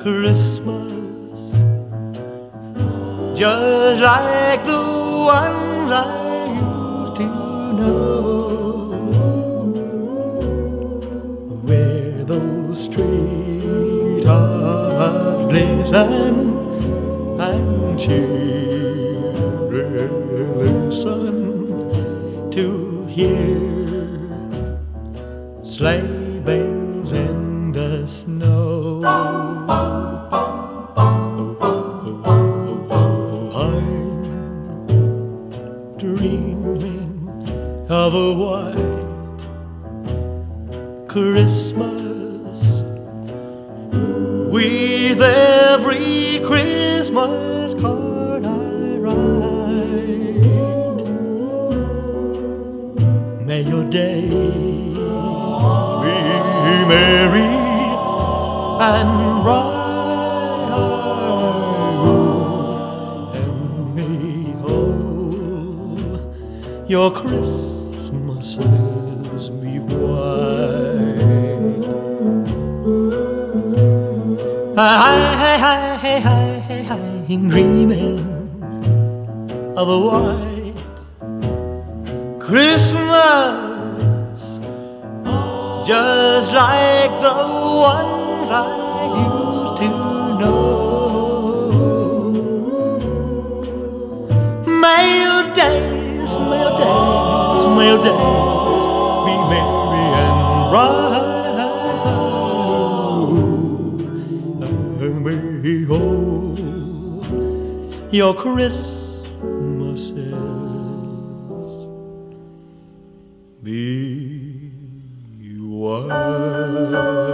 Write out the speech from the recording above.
Christmas, just like the ones I used to know, where those streethearts glisten and children listen to hear sleigh bells in the snow. I'm dreaming of a white Christmas, with every Christmas card I write. May your day be merry and bright, and may all your Christmases be white. I'm dreaming of a white Christmas, just like the ones I used to know. May your days, may your days, may your days be merry and bright, and may all your Christmases be white.